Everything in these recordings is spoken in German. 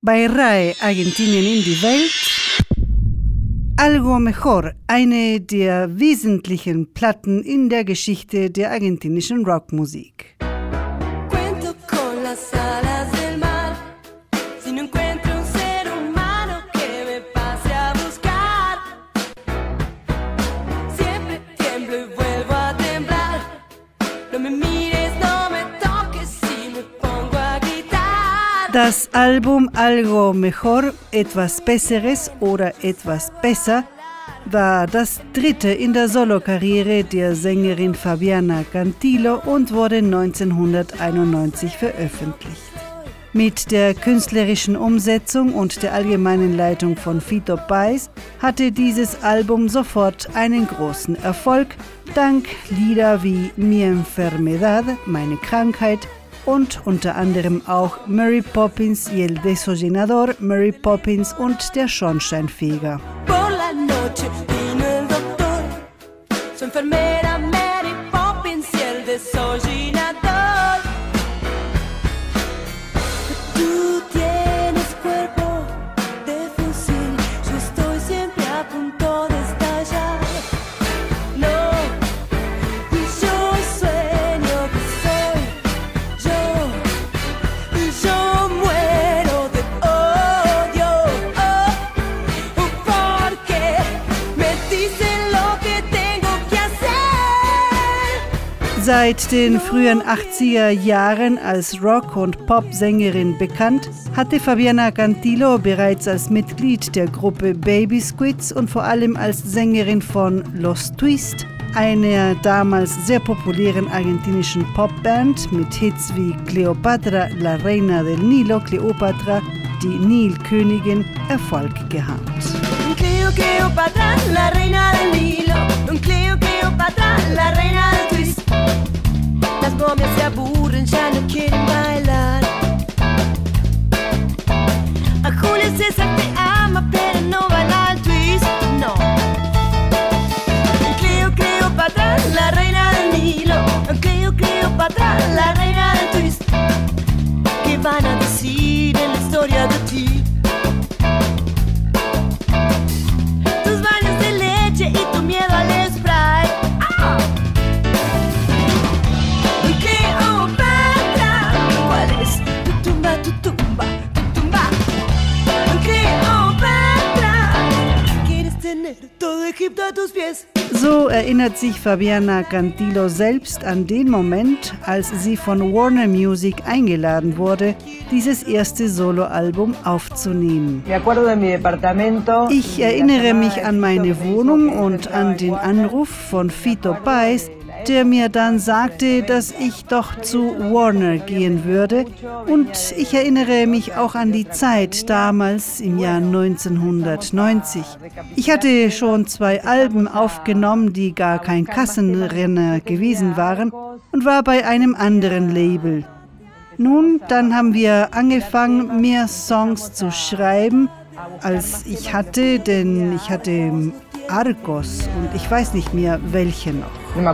Bei RAE Argentinien in die Welt. Algo Mejor, eine der wesentlichen Platten in der Geschichte der argentinischen Rockmusik. Das Album Algo Mejor, etwas Besseres oder etwas besser, war das dritte in der Solokarriere der Sängerin Fabiana Cantilo und wurde 1991 veröffentlicht. Mit der künstlerischen Umsetzung und der allgemeinen Leitung von Fito Páez hatte dieses Album sofort einen großen Erfolg, dank Lieder wie Mi Enfermedad, meine Krankheit, und unter anderem auch Mary Poppins y el Desollinador, Mary Poppins und der Schornsteinfeger. Por la noche vino el doctor, su enfermera Mary Poppins y el Desollinador. Tú tienes cuerpo de fusil, yo estoy siempre a punto de estallar. No, y yo sueño que soy yo muero de odio, porque me dicen lo que tengo que hacer. Seit den frühen 80er Jahren als Rock- und Pop-Sängerin bekannt, hatte Fabiana Cantilo bereits als Mitglied der Gruppe Baby Squids und vor allem als Sängerin von Los Twist, einer damals sehr populären argentinischen Popband mit Hits wie Cleopatra, la Reina del Nilo, Cleopatra, die Nilkönigin, Erfolg gehabt. Cleopatra, la reina del Nilo. Cleopatra, la reina del twist. Las momias se aburren, ya no quieren bailar. A Julio César te ama, pero no baila el twist, no. Cleopatra, la reina del Nilo. Cleopatra, la reina del twist. ¿Qué van a decir en la historia de ti? Tus baños de leche y tu miedo al spray. ¡Ah! Cleopatra, ¿cuál es tu tumba, tu tumba, tu tumba? Cleopatra, quieres tener todo Egipto a tus pies. So erinnert sich Fabiana Cantilo selbst an den Moment, als sie von Warner Music eingeladen wurde, dieses erste Soloalbum aufzunehmen. Ich erinnere mich an meine Wohnung und an den Anruf von Fito Páez, der mir dann sagte, dass ich doch zu Warner gehen würde. Und ich erinnere mich auch an die Zeit damals im Jahr 1990. Ich hatte schon 2 Alben aufgenommen, die gar kein Kassenrenner gewesen waren und war bei einem anderen Label. Nun, dann haben wir angefangen, mehr Songs zu schreiben, als ich hatte, denn ich hatte Arcos und ich weiß nicht mehr, welche noch. Son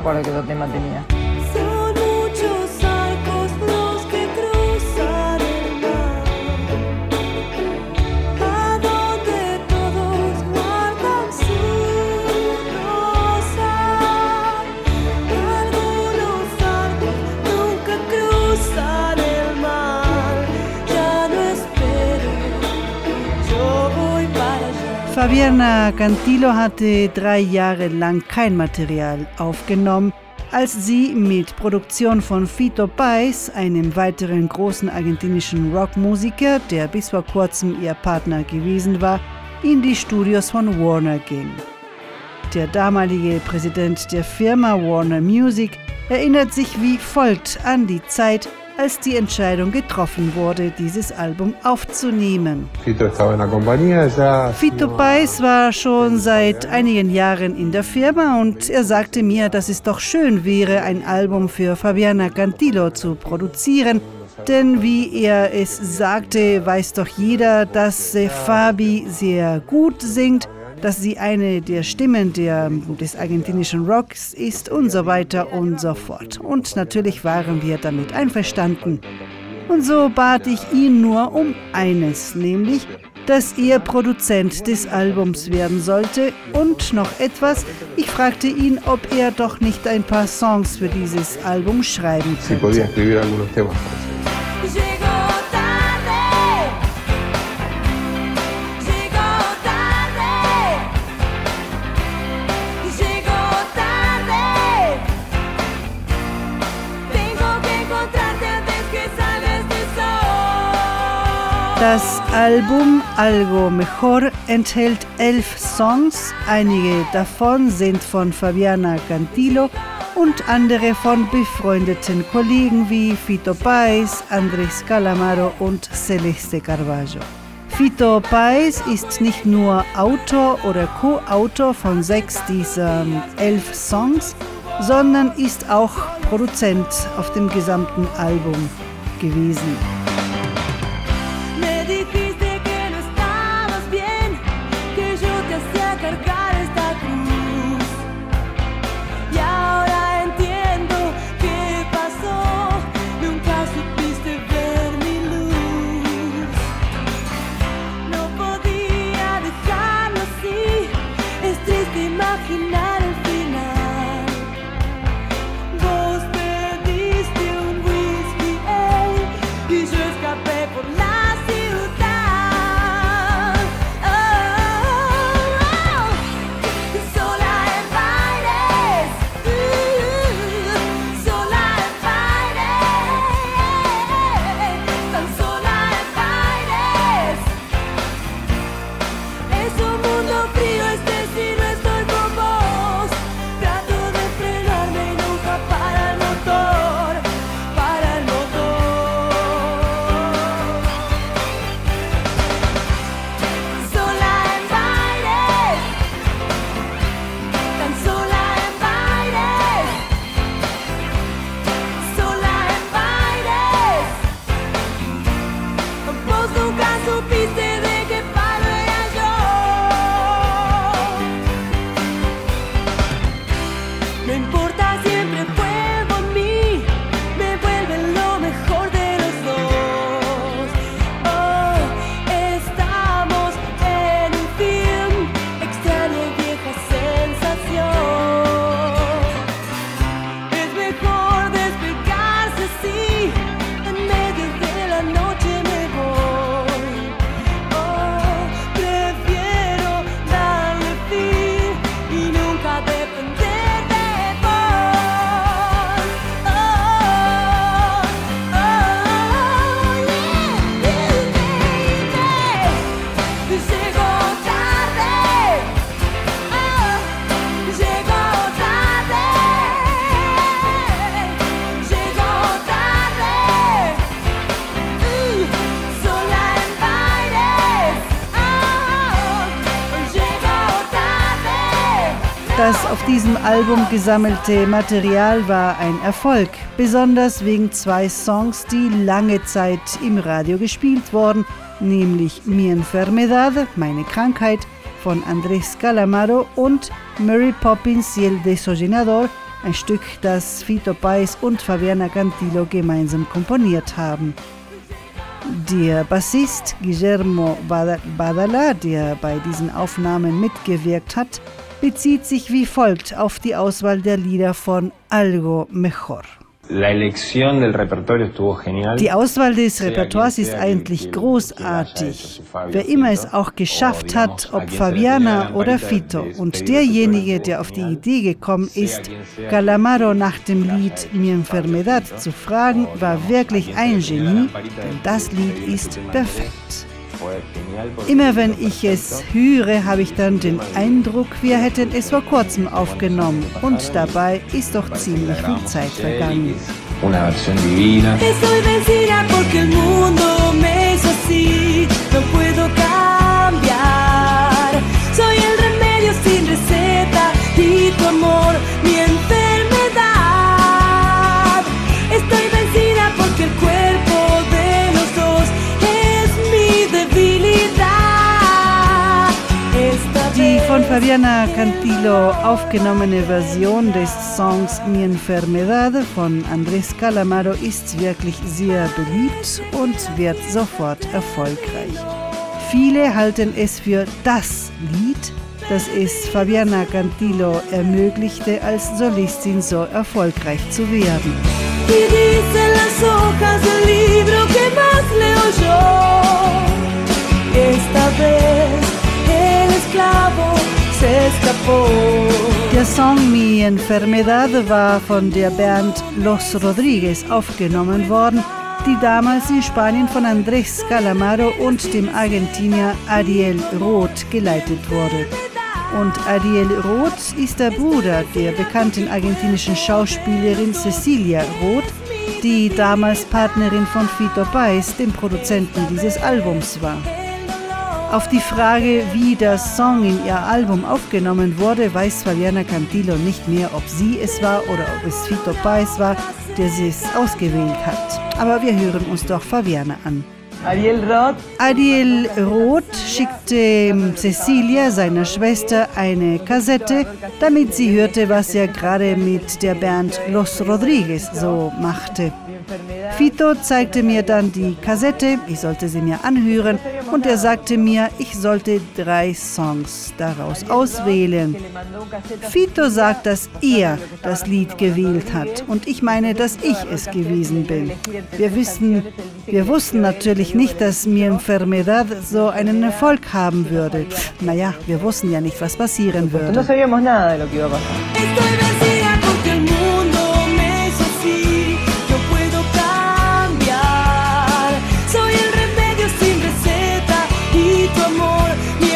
muchos arcos los que cruzan el mar, a donde todos guardan su rosa. Algunos arcos nunca cruzan el mar, ya no espero, yo voy para allá. Fabiana Cantilo hatte 3 Jahre lang kein Material aufgenommen, als sie mit Produktion von Fito Páez, einem weiteren großen argentinischen Rockmusiker, der bis vor kurzem ihr Partner gewesen war, in die Studios von Warner ging. Der damalige Präsident der Firma Warner Music erinnert sich wie folgt an die Zeit, als die Entscheidung getroffen wurde, dieses Album aufzunehmen. Fito Páez war schon seit einigen Jahren in der Firma und er sagte mir, dass es doch schön wäre, ein Album für Fabiana Cantilo zu produzieren, denn wie er es sagte, weiß doch jeder, dass Fabi sehr gut singt, dass sie eine der Stimmen des argentinischen Rocks ist und so weiter und so fort. Und natürlich waren wir damit einverstanden. Und so bat ich ihn nur um eines, nämlich, dass er Produzent des Albums werden sollte. Und noch etwas, ich fragte ihn, ob er doch nicht ein paar Songs für dieses Album schreiben könnte. Das Album Algo Mejor enthält 11 Songs, einige davon sind von Fabiana Cantilo und andere von befreundeten Kollegen wie Fito Páez, Andrés Calamaro und Celeste Carballo. Fito Páez ist nicht nur Autor oder Co-Autor von 6 dieser 11 Songs, sondern ist auch Produzent auf dem gesamten Album gewesen. Das auf diesem Album gesammelte Material war ein Erfolg, besonders wegen 2 Songs, die lange Zeit im Radio gespielt wurden, nämlich Mi Enfermedad, meine Krankheit, von Andrés Calamaro und Mary Poppins y el Desollinador, ein Stück, das Fito Páez und Fabiana Cantilo gemeinsam komponiert haben. Der Bassist Guillermo Badala, der bei diesen Aufnahmen mitgewirkt hat, bezieht sich wie folgt auf die Auswahl der Lieder von Algo Mejor. Die Auswahl des Repertoires ist eigentlich großartig. Wer immer es auch geschafft hat, ob Fabiana oder Fito, und derjenige, der auf die Idee gekommen ist, Calamaro nach dem Lied Mi Enfermedad zu fragen, war wirklich ein Genie, denn das Lied ist perfekt. Immer wenn ich es höre, habe ich dann den Eindruck, wir hätten es vor kurzem aufgenommen und dabei ist doch ziemlich viel Zeit vergangen. Estoy vencida porque el mundo me hizo así, no puedo cambiar. Soy el remedio sin receta y tu amor, mi enfermedad. Estoy vencida porque el cuerpo de los dos es mi debilidad. Die von Fabiana Cantilo aufgenommene Version des Songs Mi Enfermedad von Andrés Calamaro ist wirklich sehr beliebt und wird sofort erfolgreich. Viele halten es für das Lied, das es Fabiana Cantilo ermöglichte, als Solistin so erfolgreich zu werden. Y dicen las hojas del libro que más leo yo. Esta vez el esclavo se escapó. Der Song Mi Enfermedad war von der Band Los Rodríguez aufgenommen worden, die damals in Spanien von Andrés Calamaro und dem Argentinier Ariel Roth geleitet wurde. Und Ariel Roth ist der Bruder der bekannten argentinischen Schauspielerin Cecilia Roth, die damals Partnerin von Fito Páez, dem Produzenten dieses Albums war. Auf die Frage, wie der Song in ihr Album aufgenommen wurde, weiß Fabiana Cantilo nicht mehr, ob sie es war oder ob es Fito Páez war, der sie es ausgewählt hat. Aber wir hören uns doch Fabiana an. Ariel Roth schickte Cecilia, seiner Schwester, eine Kassette, damit sie hörte, was er gerade mit der Band Los Rodríguez so machte. Fito zeigte mir dann die Kassette, ich sollte sie mir anhören und er sagte mir, ich sollte 3 Songs daraus auswählen. Fito sagt, dass er das Lied gewählt hat und ich meine, dass ich es gewesen bin. Wir wussten natürlich nicht, dass Mi Enfermedad so einen Erfolg haben würde. Naja, wir wussten ja nicht, was passieren würde. No sabíamos nada de lo que iba a pasar. Estoy vestida porque el mundo me hizo así. Yo puedo cambiar. Soy el remedio sin receta y tu amor, mi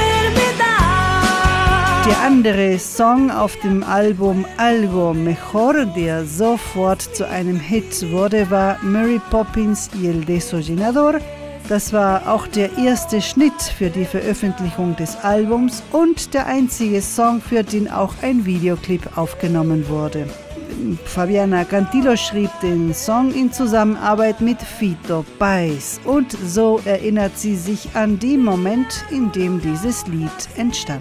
enfermedad. Der andere Song auf dem Album Algo Mejor, der sofort zu einem Hit wurde, war Mary Poppins y el Desollinador. Das war auch der erste Schnitt für die Veröffentlichung des Albums und der einzige Song, für den auch ein Videoclip aufgenommen wurde. Fabiana Cantilo schrieb den Song in Zusammenarbeit mit Fito Páez und so erinnert sie sich an den Moment, in dem dieses Lied entstand.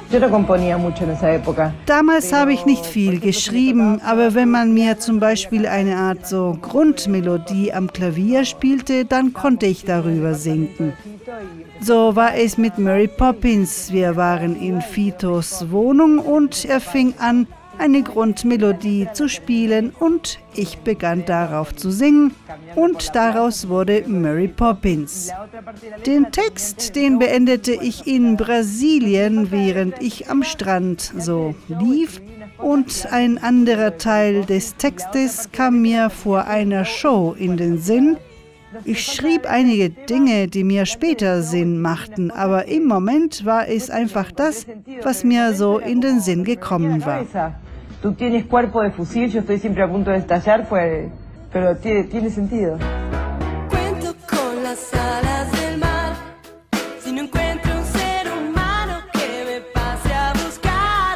Damals habe ich nicht viel geschrieben, aber wenn man mir zum Beispiel eine Art so Grundmelodie am Klavier spielte, dann konnte ich darüber singen. So war es mit Mary Poppins. Wir waren in Fitos Wohnung und er fing an, eine Grundmelodie zu spielen und ich begann darauf zu singen und daraus wurde Mary Poppins. Den Text, den beendete ich in Brasilien, während ich am Strand so lief und ein anderer Teil des Textes kam mir vor einer Show in den Sinn. Ich schrieb einige Dinge, die mir später Sinn machten, aber im Moment war es einfach das, was mir so in den Sinn gekommen war. Tú tienes cuerpo de fusil, yo estoy siempre a punto de estallar, pero tiene sentido. Cuento con las alas del mar, si no encuentro un ser humano que me pase a buscar.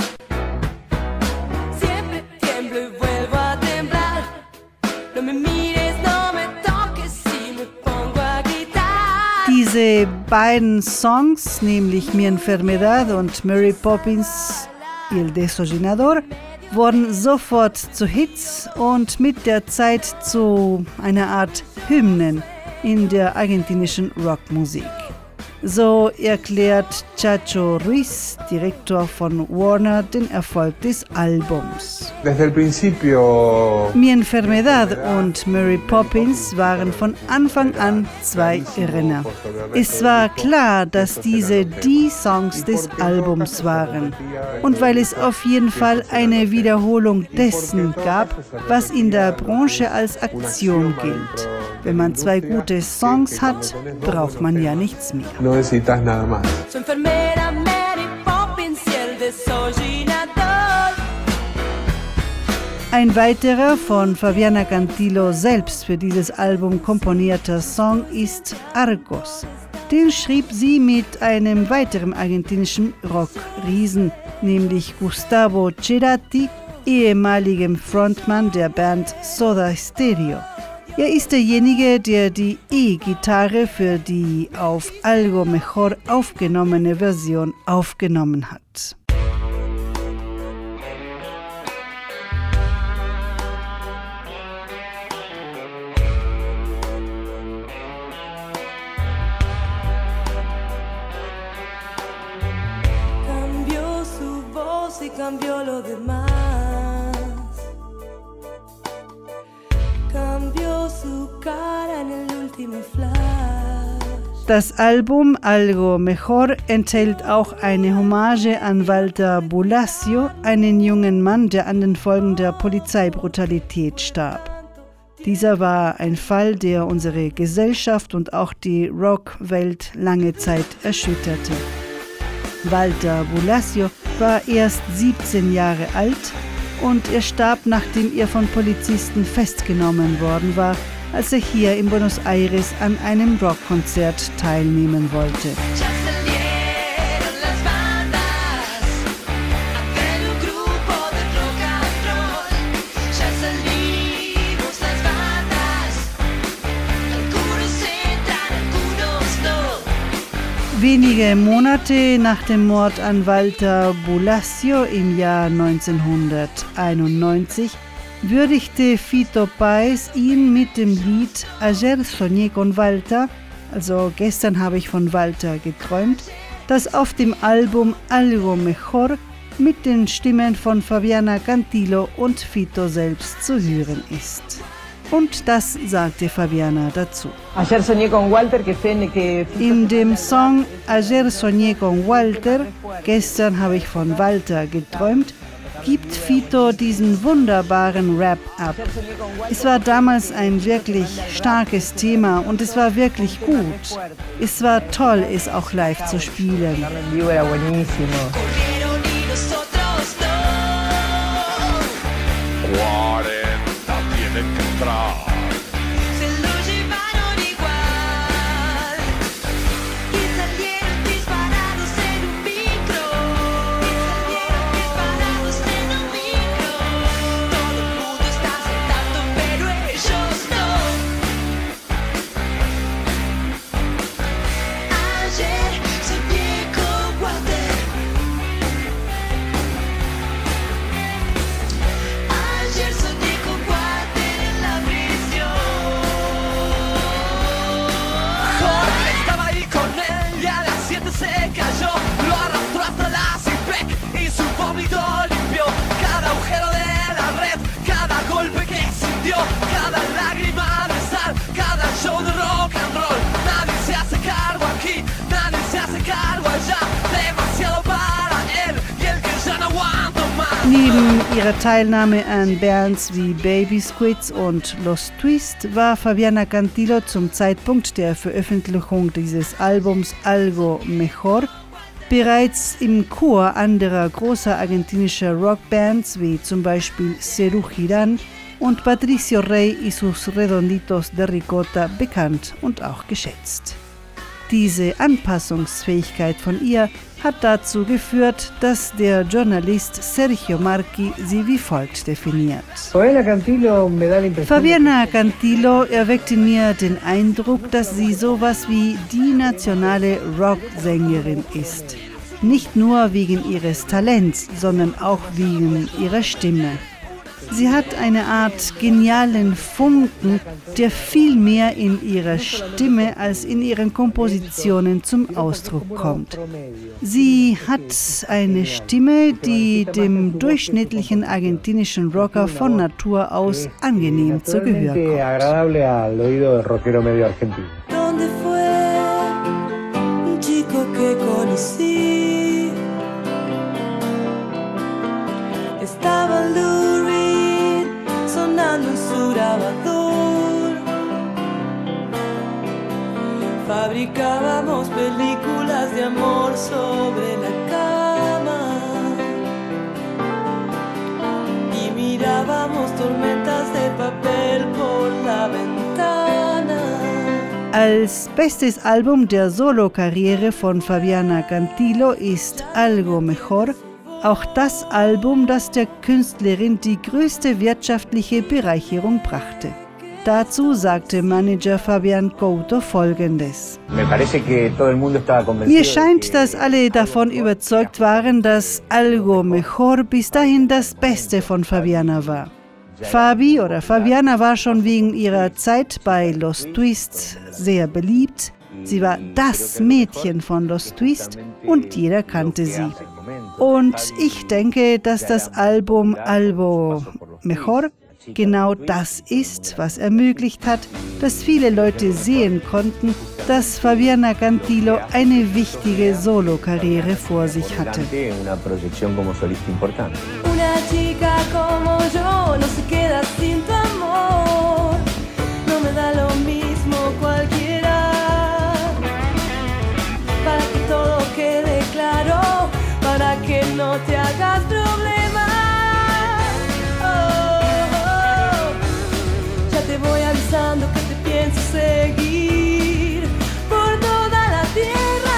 Siempre tiemblo y vuelvo a temblar, no me mires, no me toques, si me pongo a gritar. Diese beiden Songs, nämlich Mi Enfermedad und Mary Poppins y el Desollinador, wurden sofort zu Hits und mit der Zeit zu einer Art Hymnen in der argentinischen Rockmusik. So erklärt Chacho Ruiz, Direktor von Warner, den Erfolg des Albums. Mi Enfermedad und Mary Poppins waren von Anfang an 2 Renner. Es war klar, dass diese die Songs des Albums waren. Und weil es auf jeden Fall eine Wiederholung dessen gab, was in der Branche als Aktion gilt. Wenn man 2 gute Songs hat, braucht man ja nichts mehr. Necesitas nada más. Su enfermera Mary Poppins y el Desollinador. Ein weiterer von Fabiana Cantilo selbst für dieses Album komponierter Song ist Argos. Den schrieb sie mit einem weiteren argentinischen Rockriesen, nämlich Gustavo Cerati, ehemaligem Frontmann der Band Soda Stereo. Er ist derjenige, der die E-Gitarre für die auf Algo Mejor aufgenommene Version aufgenommen hat. Cambió su voz y cambió lo demás. Cambió su cara en el último flash. Das Album Algo Mejor enthält auch eine Hommage an Walter Bulacio, einen jungen Mann, der an den Folgen der Polizeibrutalität starb. Dieser war ein Fall, der unsere Gesellschaft und auch die Rockwelt lange Zeit erschütterte. Walter Bulacio war erst 17 Jahre alt und er starb, nachdem er von Polizisten festgenommen worden war, als er hier in Buenos Aires an einem Rockkonzert teilnehmen wollte. Wenige Monate nach dem Mord an Walter Bulacio im Jahr 1991 würdigte Fito Páez ihn mit dem Lied Ayer soñé con Walter, also gestern habe ich von Walter geträumt, das auf dem Album Algo Mejor mit den Stimmen von Fabiana Cantilo und Fito selbst zu hören ist. Und das sagte Fabiana dazu. In dem Song Ayer soñé con Walter, gestern habe ich von Walter geträumt, gibt Fito diesen wunderbaren Rap ab. Es war damals ein wirklich starkes Thema und es war wirklich gut. Es war toll, es auch live zu spielen. Neben ihrer Teilnahme an Bands wie Baby Squids und Los Twist war Fabiana Cantilo zum Zeitpunkt der Veröffentlichung dieses Albums Algo Mejor bereits im Chor anderer großer argentinischer Rockbands wie zum Beispiel Serú Girán und Patricio Rey y sus Redonditos de Ricota bekannt und auch geschätzt. Diese Anpassungsfähigkeit von ihr hat dazu geführt, dass der Journalist Sergio Marchi sie wie folgt definiert. Fabiana Cantilo erweckte mir den Eindruck, dass sie sowas wie die nationale Rocksängerin ist. Nicht nur wegen ihres Talents, sondern auch wegen ihrer Stimme. Sie hat eine Art genialen Funken, der viel mehr in ihrer Stimme als in ihren Kompositionen zum Ausdruck kommt. Sie hat eine Stimme, die dem durchschnittlichen argentinischen Rocker von Natur aus angenehm zu Gehör kommt. En su grabador fabricábamos películas de amor sobre la cama y mirábamos tormentas de papel por la ventana. Als bestes Album der Solokarriere von Fabiana Cantilo ist Algo Mejor auch das Album, das der Künstlerin die größte wirtschaftliche Bereicherung brachte. Dazu sagte Manager Fabián Couto Folgendes: Mir scheint, dass alle davon überzeugt waren, dass Algo Mejor bis dahin das Beste von Fabiana war. Fabi oder Fabiana war schon wegen ihrer Zeit bei Los Twists sehr beliebt. Sie war das Mädchen von Los Twists und jeder kannte sie. Und ich denke, dass das Album Algo Mejor genau das ist, was ermöglicht hat, dass viele Leute sehen konnten, dass Fabiana Cantilo eine wichtige Solokarriere vor sich hatte. Una chica como yo no se queda sin tu amor, no me da lo mismo cualquiera, para que todo quede claro, para que no te hagas problemas. Te voy avisando que te pienso seguir por toda la tierra.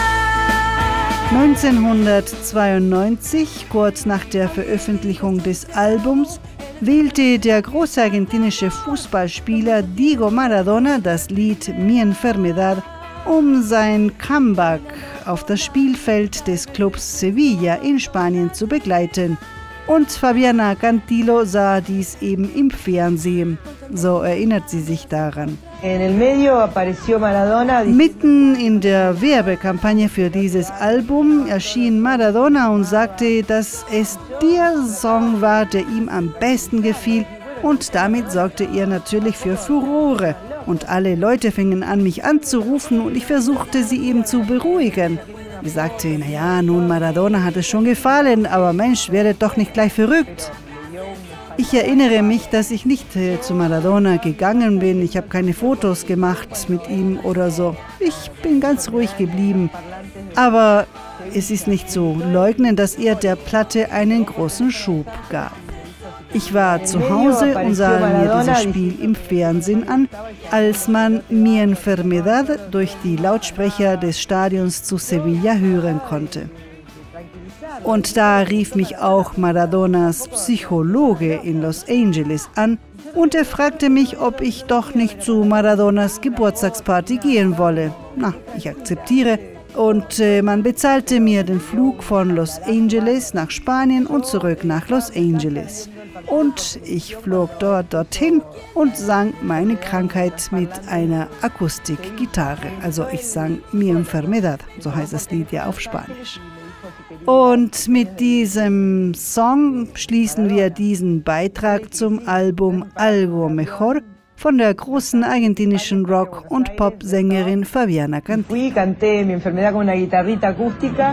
1992, kurz nach der Veröffentlichung des Albums, wählte der große argentinische Fußballspieler Diego Maradona das Lied Mi Enfermedad, um sein Comeback auf das Spielfeld des Clubs Sevilla in Spanien zu begleiten. Und Fabiana Cantilo sah dies eben im Fernsehen. So erinnert sie sich daran. Mitten in der Werbekampagne für dieses Album erschien Maradona und sagte, dass es der Song war, der ihm am besten gefiel. Und damit sorgte er natürlich für Furore. Und alle Leute fingen an, mich anzurufen und ich versuchte, sie eben zu beruhigen. Ich sagte, naja, nun Maradona hat es schon gefallen, aber Mensch, werdet doch nicht gleich verrückt. Ich erinnere mich, dass ich nicht zu Maradona gegangen bin. Ich habe keine Fotos gemacht mit ihm oder so. Ich bin ganz ruhig geblieben. Aber es ist nicht zu leugnen, dass er der Platte einen großen Schub gab. Ich war zu Hause und sah mir dieses Spiel im Fernsehen an, als man Mi Enfermedad durch die Lautsprecher des Stadions zu Sevilla hören konnte. Und da rief mich auch Maradonas Psychologe in Los Angeles an und er fragte mich, ob ich doch nicht zu Maradonas Geburtstagsparty gehen wolle. Na, ich akzeptiere. Und man bezahlte mir den Flug von Los Angeles nach Spanien und zurück nach Los Angeles. Und ich flog dorthin und sang meine Krankheit mit einer Akustikgitarre. Also ich sang Mi Enfermedad, so heißt das Lied ja auf Spanisch. Und mit diesem Song schließen wir diesen Beitrag zum Album Algo Mejor von der großen argentinischen Rock- und Popsängerin Fabiana Cantilo. Fui y canté Mi Enfermedad con una guitarrita acústica.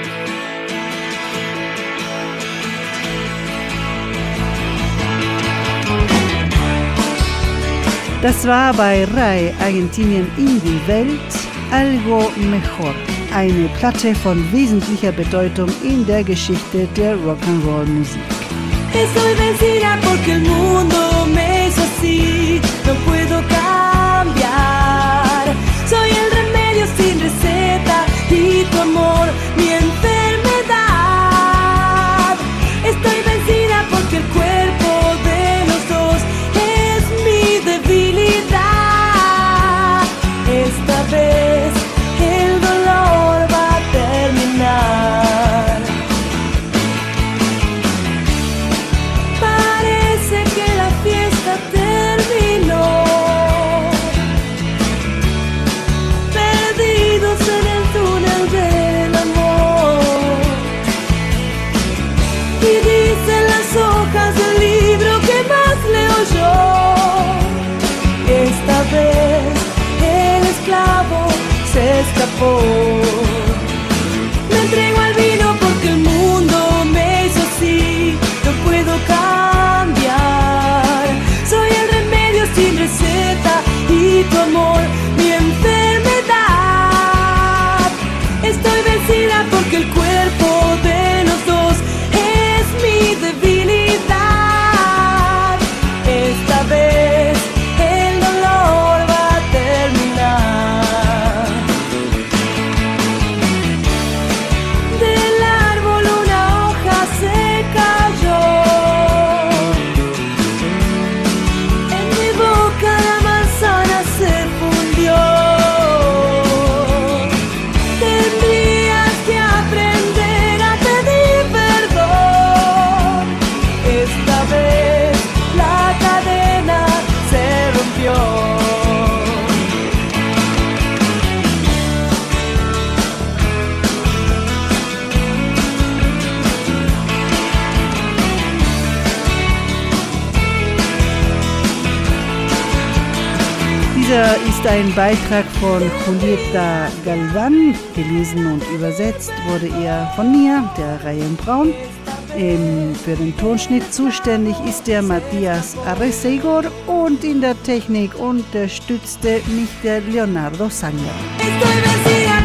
Das war bei RAI Argentinien in die Welt Algo Mejor, eine Platte von wesentlicher Bedeutung in der Geschichte der Rock'n'Roll-Musik. Estoy vencida porque el mundo me hizo así, no puedo cambiar. Soy el remedio sin receta y tu amor mi enfermedad. Estoy vencida porque el cuerpo de los dos es mi debilidad. Esta vez el dolor va a terminar. Parece que la fiesta terminó. Perdidos ein Beitrag von Julieta Galván, gelesen und übersetzt wurde er von mir, der Ryan Braun. Für den Tonschnitt zuständig ist der Matthias Arrecegor und in der Technik unterstützte mich der Leonardo Sanger.